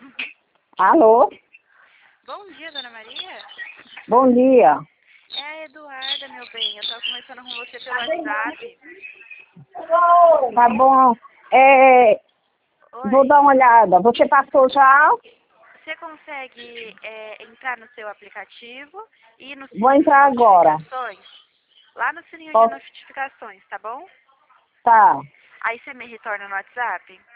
Alô? Bom dia, Dona Maria. Bom dia. É a Eduarda, meu bem. Eu tava conversando com você pelo WhatsApp. Tá bom. Vou Oi. dar uma olhada. Você passou já? Você consegue entrar no seu aplicativo e no Vou sininho de entrar agora. notificações? Lá no sininho de Posso? notificações, tá bom? Tá. Aí você me retorna no WhatsApp?